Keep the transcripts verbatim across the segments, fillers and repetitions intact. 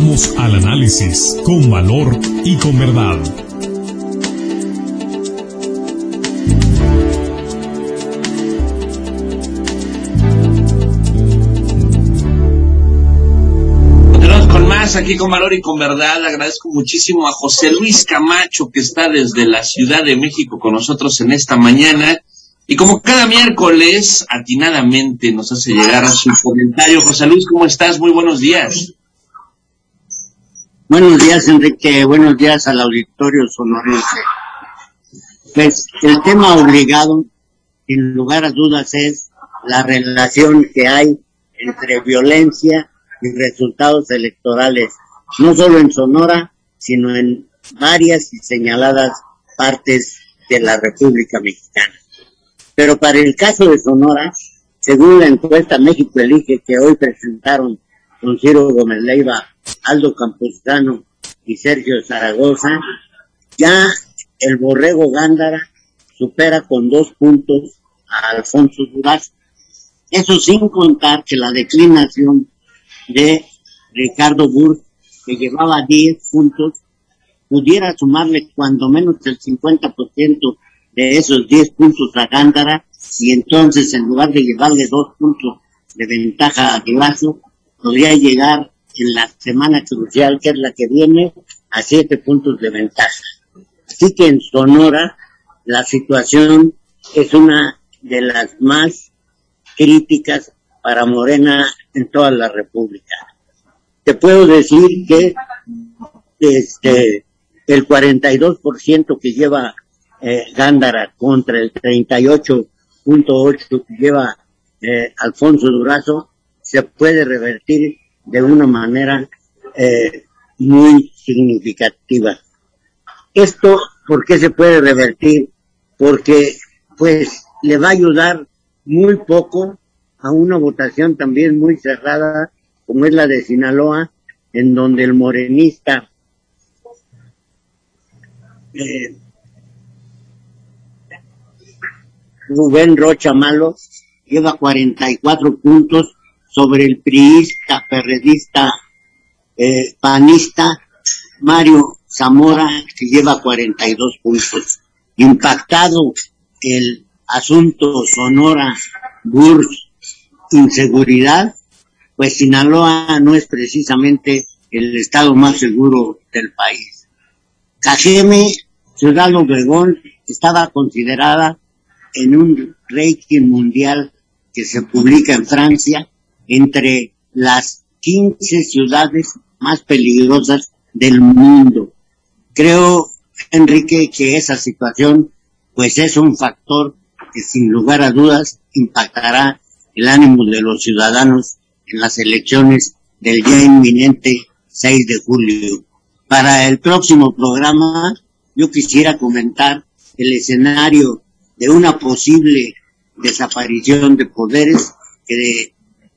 Vamos al análisis con valor y con verdad. Continuamos con más aquí con valor y con verdad. Agradezco muchísimo a José Luis Camacho, que está desde la Ciudad de México con nosotros en esta mañana. Y como cada miércoles, atinadamente nos hace llegar a su comentario. José Luis, ¿cómo estás? Muy buenos días. Buenos días, Enrique. Buenos días al auditorio sonorense. Pues el tema obligado, sin lugar a dudas, es la relación que hay entre violencia y resultados electorales, no solo en Sonora, sino en varias y señaladas partes de la República Mexicana. Pero para el caso de Sonora, según la encuesta México Elige que hoy presentaron don Ciro Gómez Leiva, Aldo Campuzano y Sergio Zaragoza, ya el Borrego Gándara supera con dos puntos a Alfonso Durazo. Eso sin contar que la declinación de Ricardo Burr, que llevaba diez puntos, pudiera sumarle cuando menos el cincuenta por ciento de esos diez puntos a Gándara, y entonces en lugar de llevarle dos puntos de ventaja a Durazo, podría llegar en la semana crucial, que es la que viene, a siete puntos de ventaja. Así que en Sonora la situación es una de las más críticas para Morena en toda la República. Te puedo decir que este el cuarenta y dos por ciento que lleva eh, Gándara contra el treinta y ocho punto ocho que lleva eh, Alfonso Durazo se puede revertir de una manera eh, muy significativa. Esto, ¿por qué se puede revertir? Porque pues le va a ayudar muy poco a una votación también muy cerrada como es la de Sinaloa, en donde el morenista eh, Rubén Rocha Malo lleva cuarenta y cuatro puntos sobre el priista, perredista, eh, panista Mario Zamora, que lleva cuarenta y dos puntos. Impactado el asunto Sonora, Burr, inseguridad, pues Sinaloa no es precisamente el estado más seguro del país. Cajeme, Ciudad Obregón, estaba considerada en un ranking mundial que se publica en Francia entre las quince ciudades más peligrosas del mundo. Creo, Enrique, que esa situación pues es un factor que sin lugar a dudas impactará el ánimo de los ciudadanos en las elecciones del ya inminente seis de julio. Para el próximo programa yo quisiera comentar el escenario de una posible desaparición de poderes que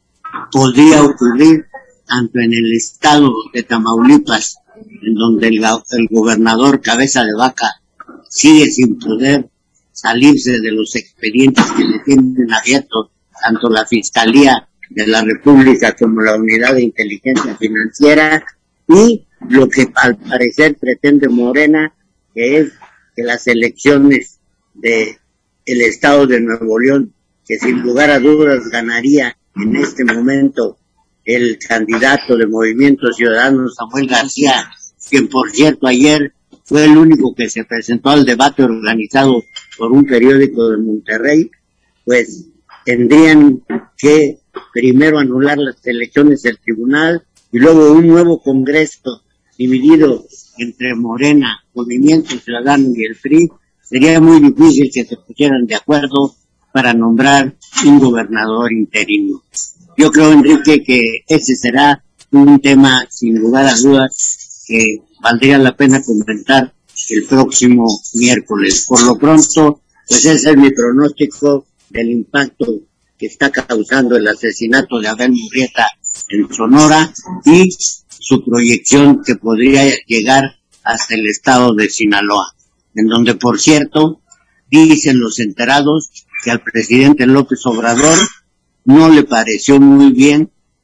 podría ocurrir tanto en el estado de Tamaulipas, en donde el, el gobernador Cabeza de Vaca sigue sin poder salirse de los expedientes que le tienen abiertos tanto la Fiscalía de la República como la Unidad de Inteligencia Financiera, y lo que al parecer pretende Morena, que es que las elecciones de el estado de Nuevo León, que sin lugar a dudas ganaría en este momento el candidato de Movimiento Ciudadano, Samuel García, quien por cierto ayer fue el único que se presentó al debate organizado por un periódico de Monterrey, pues tendrían que primero anular las elecciones del tribunal y luego un nuevo Congreso dividido entre Morena, Movimiento Ciudadano y el P R I. Sería muy difícil que se pusieran de acuerdo para nombrar un gobernador interino. Yo creo, Enrique, que ese será un tema sin lugar a dudas que valdría la pena comentar el próximo miércoles. Por lo pronto, pues ese es mi pronóstico del impacto que está causando el asesinato de Abel Murrieta en Sonora y su proyección que podría llegar hasta el estado de Sinaloa, en donde, por cierto, dicen los enterados que al presidente López Obrador no le pareció muy bien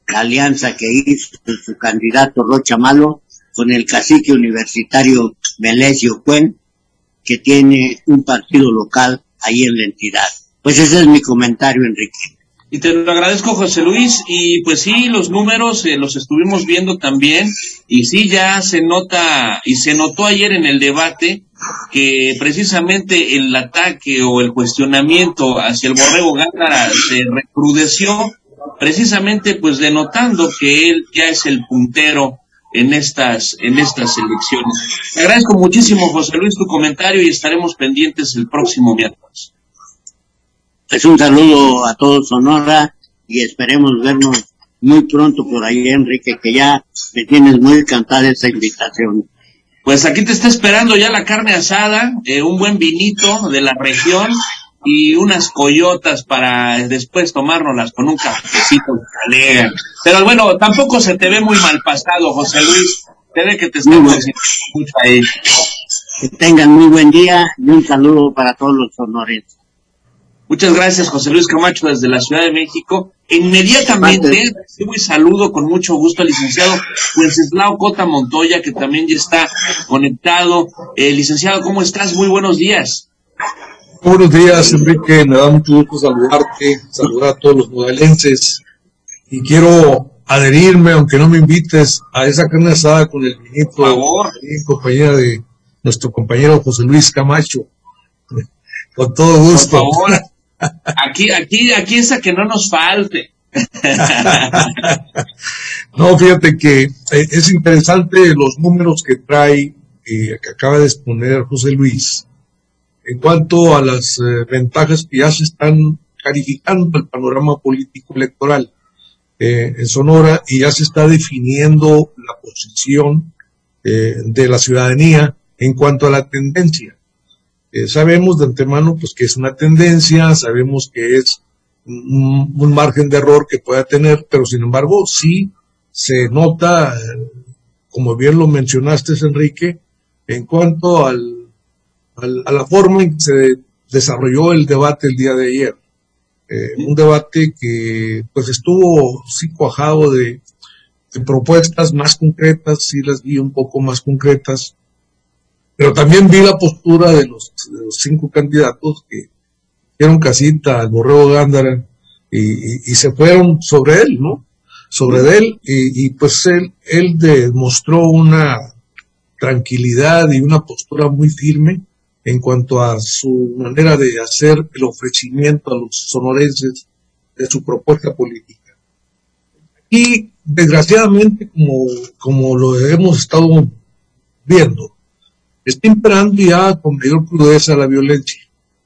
la alianza que hizo su candidato Rocha Malo con el cacique universitario Melesio Cuen, que tiene un partido local ahí en la entidad. Pues ese es mi comentario, Enrique. Y te lo agradezco, José Luis, y pues sí, los números eh, los estuvimos viendo también, y sí, ya se nota, y se notó ayer en el debate, que precisamente el ataque o el cuestionamiento hacia el Borrego Gándara se recrudeció, precisamente pues denotando que él ya es el puntero en estas, en estas elecciones. Te agradezco muchísimo, José Luis, tu comentario, y estaremos pendientes el próximo miércoles. Pues un saludo a todos Sonora y esperemos vernos muy pronto por ahí, Enrique, que ya me tienes muy encantada esa invitación. Pues aquí te está esperando ya la carne asada, eh, un buen vinito de la región y unas coyotas para después tomárnoslas con un cafecito de talega. Pero bueno, tampoco se te ve muy mal pasado, José Luis. Se ve que te estás bueno. mucho ahí. Que tengan muy buen día y un saludo para todos los sonorenses. Muchas gracias, José Luis Camacho, desde la Ciudad de México. Inmediatamente recibo y saludo con mucho gusto al licenciado Wenceslao Cota Montoya, que también ya está conectado. Eh, licenciado, ¿cómo estás? Muy buenos días. Buenos días, Enrique. Me da mucho gusto saludarte, saludar a todos los modelenses. Y quiero adherirme, aunque no me invites, a esa carne asada con el vinito. Por favor. En compañía de nuestro compañero José Luis Camacho. Con todo gusto. Por favor. Aquí, aquí, aquí es a que no nos falte. No, fíjate que eh, es interesante los números que trae, eh, que acaba de exponer José Luis, en cuanto a las eh, ventajas que ya se están calificando el panorama político electoral eh, en Sonora, y ya se está definiendo la posición eh, de la ciudadanía en cuanto a la tendencia. Eh, sabemos de antemano pues que es una tendencia, sabemos que es un, un margen de error que pueda tener, pero sin embargo sí se nota, eh, como bien lo mencionaste, Enrique, en cuanto al, al, a la forma en que se desarrolló el debate el día de ayer. Eh, un debate que pues estuvo sí cuajado de, de propuestas más concretas, sí las vi un poco más concretas, pero también vi la postura de los, de los cinco candidatos que dieron casita al Borrego Gándara y, y, y se fueron sobre él, ¿no? Sobre él, y, y pues él, él demostró una tranquilidad y una postura muy firme en cuanto a su manera de hacer el ofrecimiento a los sonorenses de su propuesta política. Y desgraciadamente, como, como lo hemos estado viendo, está imperando ya con mayor crudeza la violencia.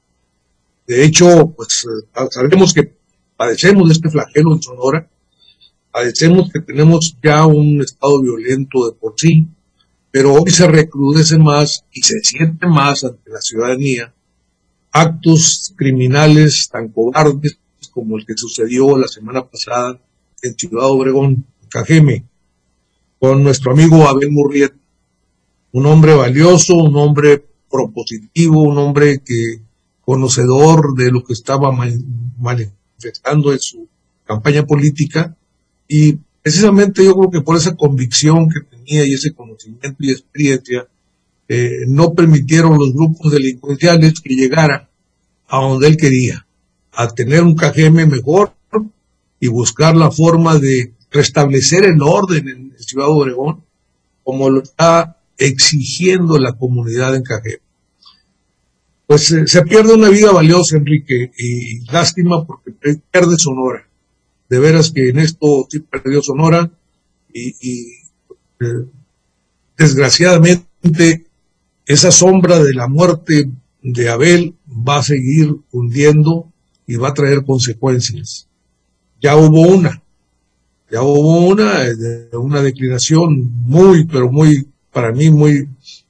De hecho, pues sabemos que padecemos de este flagelo en Sonora, padecemos que tenemos ya un estado violento de por sí, pero hoy se recrudece más y se siente más ante la ciudadanía actos criminales tan cobardes como el que sucedió la semana pasada en Ciudad Obregón, Cajeme, con nuestro amigo Abel Murrieta. Un hombre valioso, un hombre propositivo, un hombre que conocedor de lo que estaba manifestando en su campaña política, y precisamente yo creo que por esa convicción que tenía y ese conocimiento y experiencia, eh, no permitieron los grupos delincuenciales que llegara a donde él quería, a tener un Cajeme mejor y buscar la forma de restablecer el orden en Ciudad Obregón, como lo está exigiendo la comunidad en Cajeme. Pues eh, se pierde una vida valiosa, Enrique, y lástima porque pierde Sonora. De veras que en esto sí perdió Sonora, y, y eh, desgraciadamente esa sombra de la muerte de Abel va a seguir hundiendo y va a traer consecuencias. Ya hubo una, ya hubo una, de una declinación muy, pero muy, para mí muy,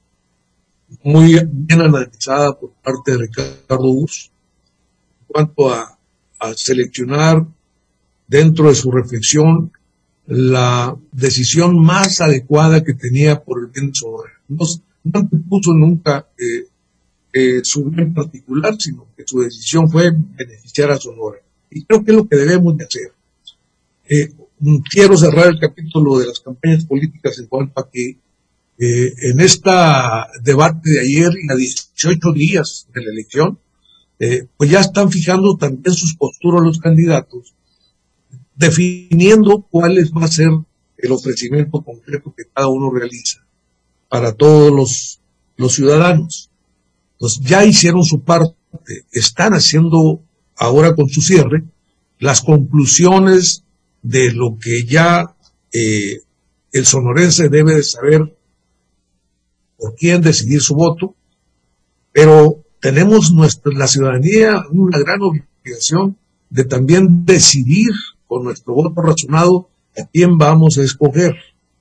muy bien analizada por parte de Ricardo Bus, en cuanto a, a seleccionar dentro de su reflexión la decisión más adecuada que tenía por el bien de Sonora. No, no puso nunca eh, eh, su bien particular, sino que su decisión fue beneficiar a Sonora. Y creo que es lo que debemos de hacer. Eh, quiero cerrar el capítulo de las campañas políticas en cuanto a que eh, en este debate de ayer y a dieciocho días de la elección, eh, pues ya están fijando también sus posturas los candidatos, definiendo cuál va a ser el ofrecimiento concreto que cada uno realiza para todos los, los ciudadanos. Entonces ya hicieron su parte, están haciendo ahora con su cierre las conclusiones de lo que ya eh, el sonorense debe de saber por quién decidir su voto, pero tenemos nuestra, la ciudadanía una gran obligación de también decidir con nuestro voto razonado a quién vamos a escoger.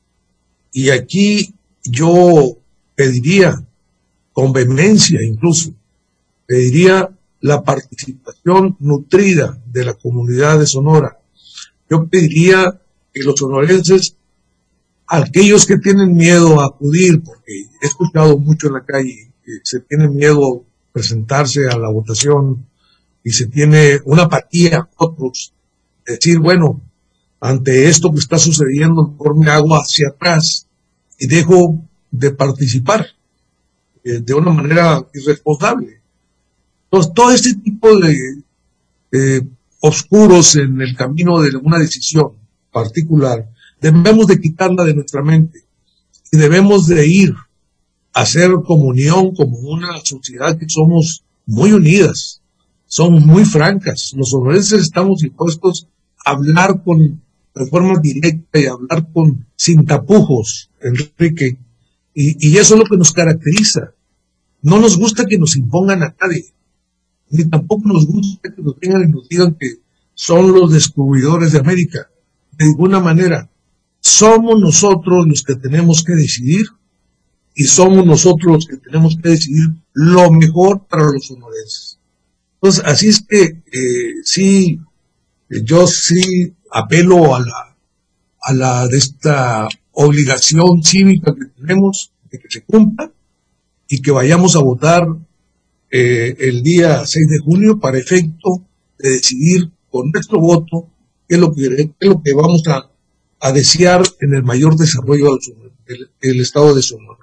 Y aquí yo pediría, con vehemencia incluso, pediría la participación nutrida de la comunidad de Sonora. Yo pediría que los sonorenses, aquellos que tienen miedo a acudir, porque he escuchado mucho en la calle, que se tiene miedo a presentarse a la votación y se tiene una apatía, otros, decir, bueno, ante esto que está sucediendo, mejor me hago hacia atrás y dejo de participar eh, de una manera irresponsable. Entonces, todo este tipo de eh, oscuros en el camino de una decisión particular, debemos de quitarla de nuestra mente y debemos de ir a hacer comunión como una sociedad que somos muy unidas, somos muy francas. Los sonorenses estamos dispuestos a hablar con de forma directa y hablar con sin tapujos, Enrique, y, y eso es lo que nos caracteriza. No nos gusta que nos impongan a nadie, ni tampoco nos gusta que nos vengan y nos digan que son los descubridores de América. De ninguna manera. Somos nosotros los que tenemos que decidir y somos nosotros los que tenemos que decidir lo mejor para los sonorenses. Entonces, así es que eh, sí, yo sí apelo a la, a la de esta obligación cívica que tenemos de que se cumpla y que vayamos a votar eh, el día seis de junio para efecto de decidir con nuestro voto qué es lo que, qué es lo que vamos a, a desear en el mayor desarrollo del, del, del estado de Sonora.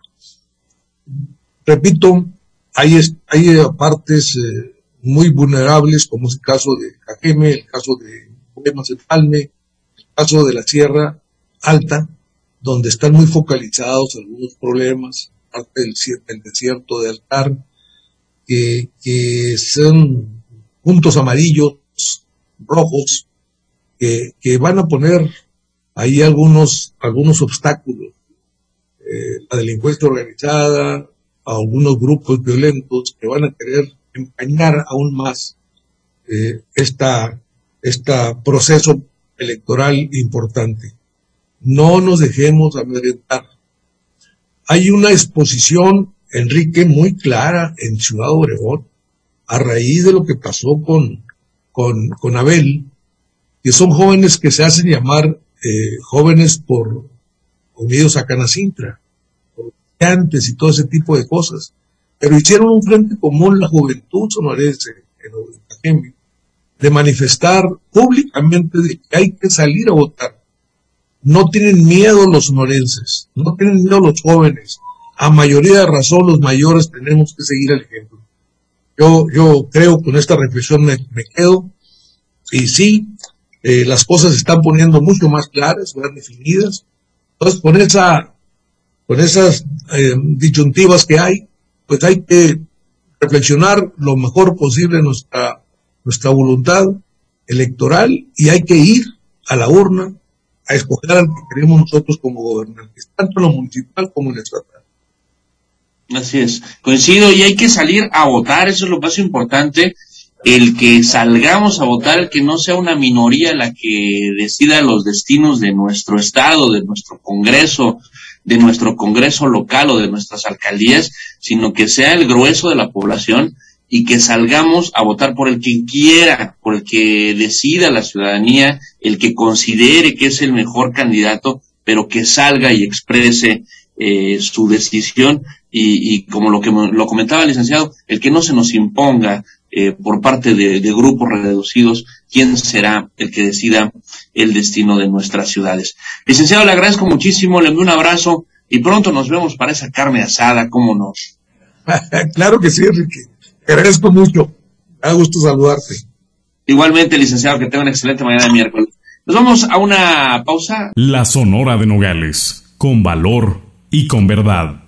Repito, hay, hay partes eh, muy vulnerables, como es el caso de Cajeme, el caso de Empalme, el caso de la Sierra Alta, donde están muy focalizados algunos problemas, parte del, del desierto de Altar, que, que son puntos amarillos, rojos, que, que van a poner ahí algunos, algunos obstáculos. Eh, la delincuencia organizada, a algunos grupos violentos que van a querer empañar aún más eh, esta este proceso electoral importante. No nos dejemos amedrentar. Hay una exposición, Enrique, muy clara en Ciudad Obregón, a raíz de lo que pasó con, con, con Abel, que son jóvenes que se hacen llamar eh, jóvenes por unidos a Canacintra, por antes y todo ese tipo de cosas, pero hicieron un frente común la juventud sonorense en Cajeme, de manifestar públicamente de que hay que salir a votar. No tienen miedo los sonorenses, no tienen miedo los jóvenes. A mayoría de razón los mayores tenemos que seguir el ejemplo. Yo, yo creo que con esta reflexión me, me quedo. Y sí, eh, las cosas se están poniendo mucho más claras, más definidas. Entonces, con, esa, con esas eh, disyuntivas que hay, pues hay que reflexionar lo mejor posible nuestra nuestra voluntad electoral y hay que ir a la urna a escoger al que queremos nosotros como gobernantes, tanto en lo municipal como en lo estatal. Así es, coincido, y hay que salir a votar, eso es lo más importante, el que salgamos a votar, el que no sea una minoría la que decida los destinos de nuestro estado, de nuestro congreso, de nuestro congreso local o de nuestras alcaldías, sino que sea el grueso de la población y que salgamos a votar por el que quiera, por el que decida la ciudadanía, el que considere que es el mejor candidato, pero que salga y exprese eh, su decisión y, y como lo que lo comentaba el licenciado, el que no se nos imponga eh, por parte de, de grupos reducidos quién será el que decida el destino de nuestras ciudades. Licenciado, le agradezco muchísimo, le envío un abrazo y pronto nos vemos para esa carne asada, ¿cómo no? Claro que sí, Enrique. Te agradezco mucho. Me da gusto saludarte. Igualmente, licenciado, que tenga una excelente mañana de miércoles. Nos vamos a una pausa. La Sonora de Nogales, con valor y con verdad.